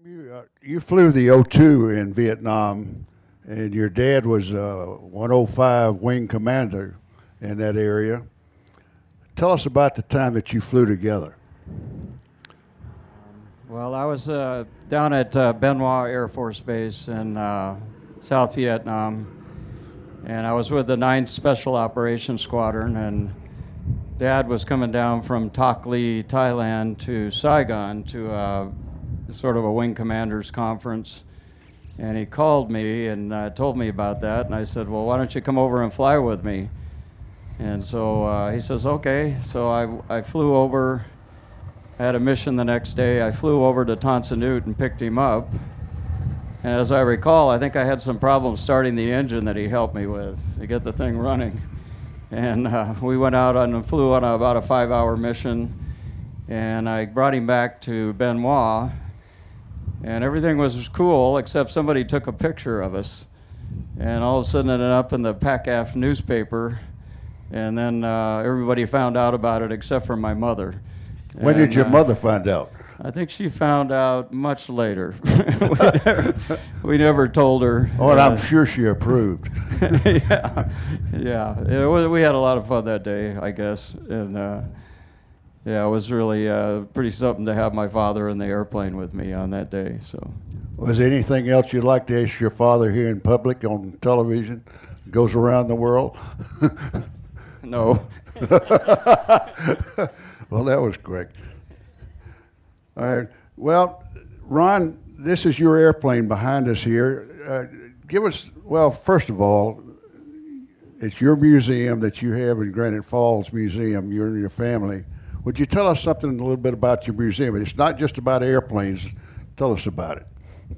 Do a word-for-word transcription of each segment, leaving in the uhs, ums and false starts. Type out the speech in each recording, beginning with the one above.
You, uh, you flew the O two in Vietnam, and your dad was uh, one oh five Wing Commander in that area. Tell us about the time that you flew together. Well, I was uh, down at uh, Bien Hoa Air Force Base in uh, South Vietnam, and I was with the ninth Special Operations Squadron, and Dad was coming down from Tak Ly, Thailand to Saigon to uh, sort of a Wing Commanders conference, and he called me and uh, told me about that, and I said, well, why don't you come over and fly with me? And so uh, he says, okay. So I, I flew over. I had a mission the next day. I flew over to Tan Son Nhut and picked him up. And as I recall, I think I had some problems starting the engine that he helped me with to get the thing running. And uh, we went out on and flew on a, about a five-hour mission. And I brought him back to Bien Hoa. And everything was cool, except somebody took a picture of us. And all of a sudden it ended up in the PACAF newspaper. And then uh, everybody found out about it except for my mother. When and, did your uh, mother find out? I think she found out much later. we, never, we never told her. Oh, and uh, I'm sure she approved. yeah, yeah. It was, we had a lot of fun that day, I guess. And uh, yeah, it was really uh, pretty something to have my father in the airplane with me on that day. So, was there anything else you'd like to ask your father here in public on television? Goes around the world? No. Well, that was correct. All right. Well, Ron, this is your airplane behind us here. Uh, give us, well, first of all, it's your museum that you have in Granite Falls Museum, you and your family. Would you tell us something a little bit about your museum? It's not just about airplanes. Tell us about it.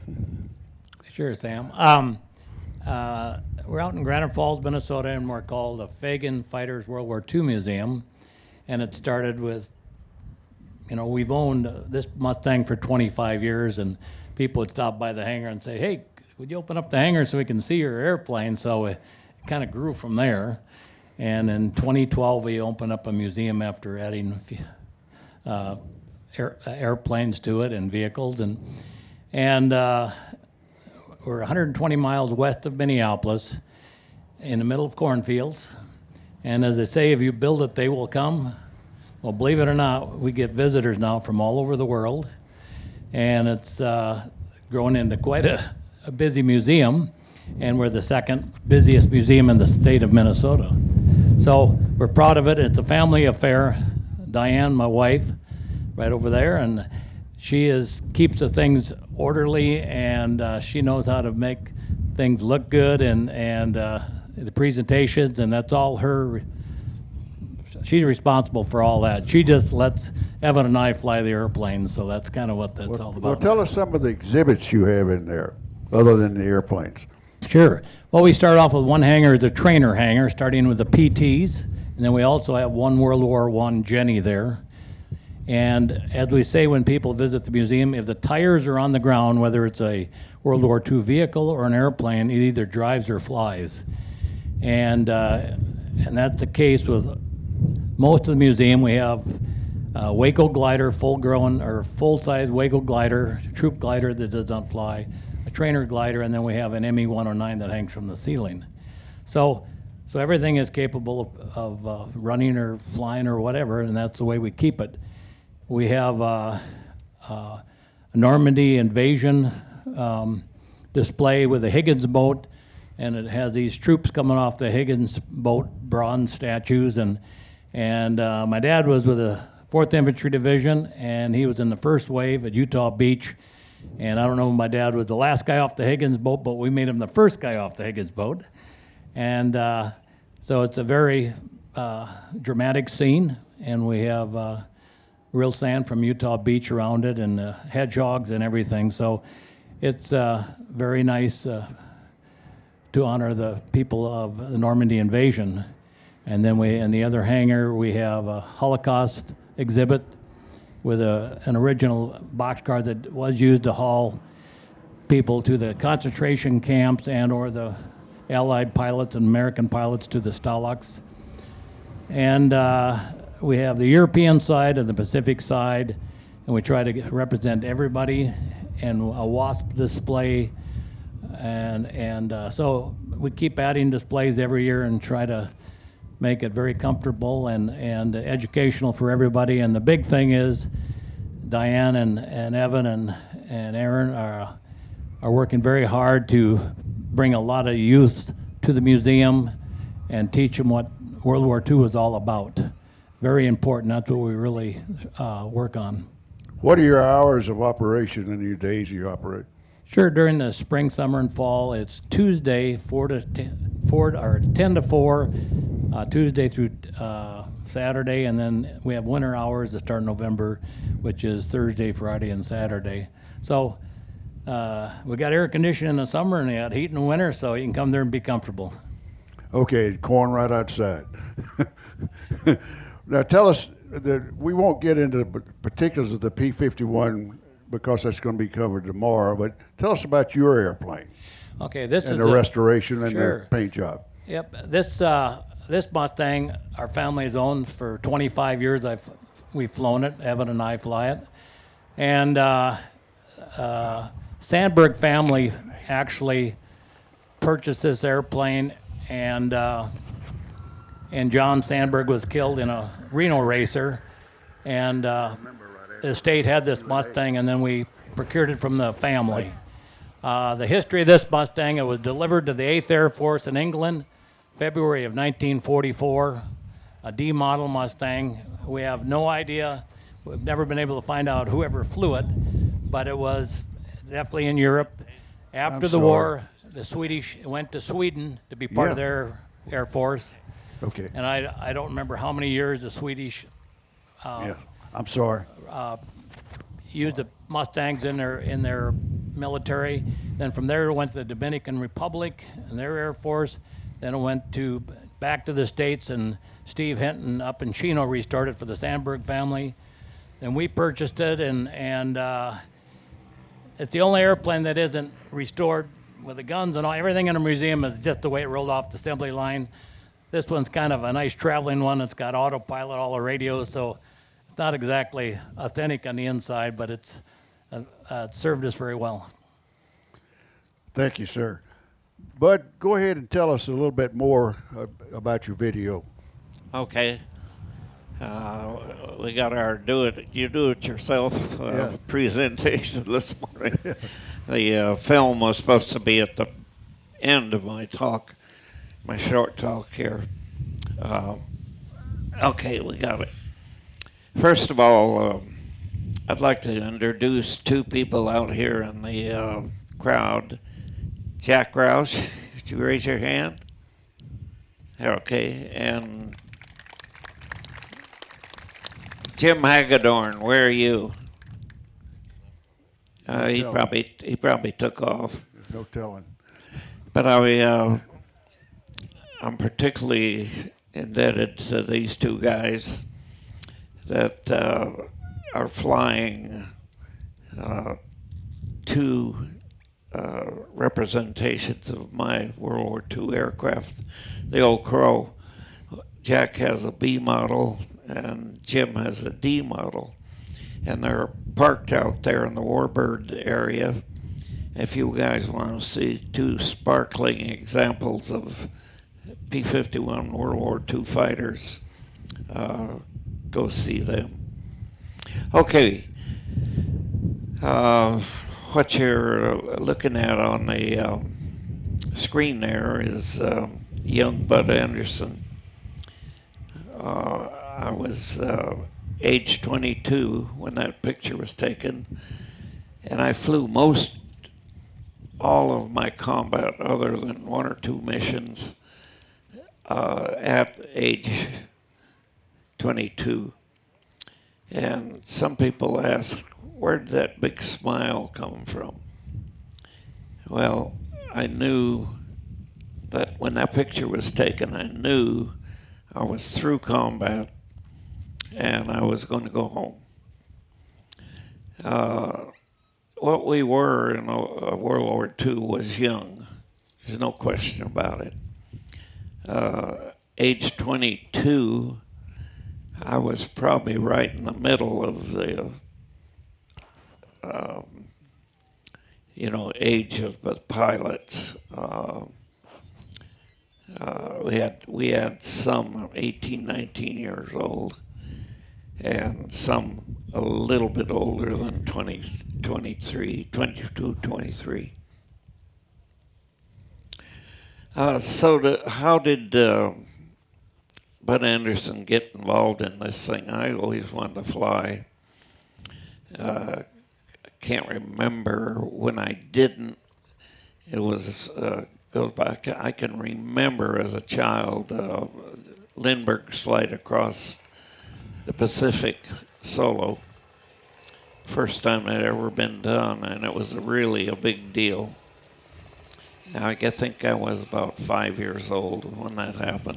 Sure, Sam. Um, uh, we're out in Granite Falls, Minnesota, and we're called the Fagan Fighters World War Two Museum. And it started with, you know, we've owned this Mustang for twenty-five years, and people would stop by the hangar and say, hey, would you open up the hangar so we can see your airplane? So it kind of grew from there. And in twenty twelve, we opened up a museum after adding a few, uh, air, uh, airplanes to it and vehicles. And, and uh, we're one hundred twenty miles west of Minneapolis in the middle of cornfields. And as they say, if you build it, they will come. Well, believe it or not, we get visitors now from all over the world. And it's uh, grown into quite a, a busy museum. And we're the second busiest museum in the state of Minnesota. So we're proud of it. It's a family affair. Diane, my wife, right over there, and she is keeps the things orderly, and uh, she knows how to make things look good, and, and uh, the presentations, and that's all her. She's responsible for all that. She just lets Evan and I fly the airplanes, so that's kind of what that's well, all about. Well, tell us some of the exhibits you have in there, other than the airplanes. Sure. Well, we start off with one hangar, the trainer hangar, starting with the P Ts, and then we also have one World War One Jenny there. And as we say when people visit the museum, if the tires are on the ground, whether it's a World War Two vehicle or an airplane, it either drives or flies. And uh, and that's the case with most of the museum. We have a Waco glider, full-grown or full-size Waco glider, troop glider that does not fly, a trainer glider, and then we have an M E one oh nine that hangs from the ceiling. So so everything is capable of, of uh, running or flying or whatever, and that's the way we keep it. We have uh, uh, a Normandy invasion um, display with the Higgins boat, and it has these troops coming off the Higgins boat, bronze statues, and and uh, my dad was with the fourth Infantry Division, and he was in the first wave at Utah Beach, and I don't know if my dad was the last guy off the Higgins boat, but we made him the first guy off the Higgins boat, and uh, so it's a very uh, dramatic scene, and we have uh, real sand from Utah Beach around it, and uh, hedgehogs and everything, so it's uh, very nice uh, to honor the people of the Normandy invasion. And then we, in the other hangar, we have a Holocaust exhibit with a, an original boxcar that was used to haul people to the concentration camps and or the Allied pilots and American pilots to the Stalags. And uh, we have the European side and the Pacific side, and we try to represent everybody and a WASP display, and and uh, so we keep adding displays every year and try to make it very comfortable and, and educational for everybody. And the big thing is Diane and, and Evan and, and Aaron are, are working very hard to bring a lot of youth to the museum and teach them what World War Two was all about. Very important. That's what we really uh, work on. What are your hours of operation and your days you operate? Sure. During the spring, summer, and fall, it's Tuesday four to ten, four or ten to four, uh, Tuesday through uh, Saturday, and then we have winter hours that start in November, which is Thursday, Friday, and Saturday. So uh, we got air conditioning in the summer and we got heat in the winter, so you can come there and be comfortable. Okay, corn right outside. Now tell us that we won't get into the particulars of the P fifty-one because that's going to be covered tomorrow, but tell us about your airplane. Okay, this and is the a, restoration and sure. the paint job. Yep, this uh, this Mustang our family has owned for twenty-five years. I've we've flown it. Evan and I fly it, and uh, uh, Sandberg family actually purchased this airplane, and uh, and John Sandberg was killed in a Reno racer, and uh, the estate had this Mustang, and then we procured it from the family. Uh, the history of this Mustang, it was delivered to the eighth Air Force in England, February of nineteen forty-four, a D model Mustang. We have no idea, we've never been able to find out whoever flew it, but it was definitely in Europe. After I'm the sorry. war, the Swedish went to Sweden to be part Yeah. of their Air Force, Okay. and I, I don't remember how many years the Swedish yeah. I'm sorry. used the Mustangs in their in their military. Then from there it went to the Dominican Republic and their Air Force. Then it went to back to the States, and Steve Hinton up in Chino restored it for the Sandberg family. Then we purchased it, and and uh, it's the only airplane that isn't restored with the guns and all. Everything in the museum is just the way it rolled off the assembly line. This one's kind of a nice traveling one. It's got autopilot, all the radios, so it's not exactly authentic on the inside, but it's uh, uh, it served us very well. Thank you, sir. Bud, go ahead and tell us a little bit more uh, about your video. Okay. Uh, we got our do it you do it yourself uh, Yeah. presentation this morning. The uh, film was supposed to be at the end of my talk, my short talk here. Uh, okay, we got it. First of all, um, I'd like to introduce two people out here in the uh, crowd. Jack Roush, would you raise your hand? Okay, and Jim Hagedorn, where are you? Uh, he tell. probably he probably took off. There's no telling. But I, uh, I'm particularly indebted to these two guys that uh, are flying uh, two uh, representations of my World War Two aircraft, the old Crow. Jack has a B model and Jim has a D model. And they're parked out there in the Warbird area. If you guys want to see two sparkling examples of P fifty-one World War Two fighters, uh, go see them. Okay, uh, what you're looking at on the um, screen there is um, young Bud Anderson. Uh, I was uh, age twenty-two when that picture was taken, and I flew most all of my combat other than one or two missions uh, at age twenty-two. And some people ask, where did that big smile come from? Well, I knew that when that picture was taken, I knew I was through combat and I was going to go home. Uh, what we were in uh, World War Two was young. There's no question about it. Uh, age twenty-two, I was probably right in the middle of the um, you know, age of the pilots. Uh, uh, we had we had some eighteen, nineteen years old, and some a little bit older than twenty, twenty-three, twenty-two, twenty-three. Uh, so the, how did uh, Bud Anderson get involved in this thing? I always wanted to fly. Uh, I can't remember when I didn't. It was uh, goes back. I can remember as a child uh, Lindbergh's flight across the Pacific solo. First time it had ever been done, and it was really a big deal. I think I was about five years old when that happened.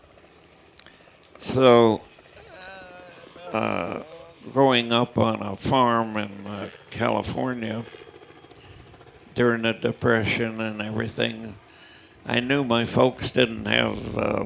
So, uh, growing up on a farm in uh, California during the Depression and everything, I knew my folks didn't have uh,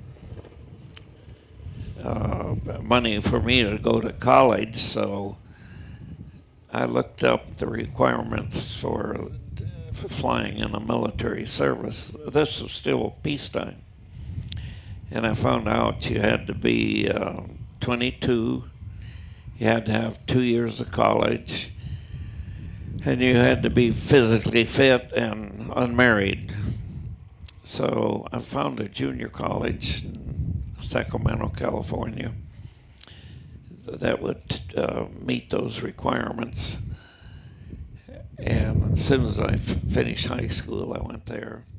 uh, money for me to go to college, so I looked up the requirements for for flying in the military service. This was still peacetime. And I found out you had to be uh, twenty-two, you had to have two years of college, and you had to be physically fit and unmarried. So I found a junior college in Sacramento, California that would uh, meet those requirements. And as soon as I f- finished high school, I went there.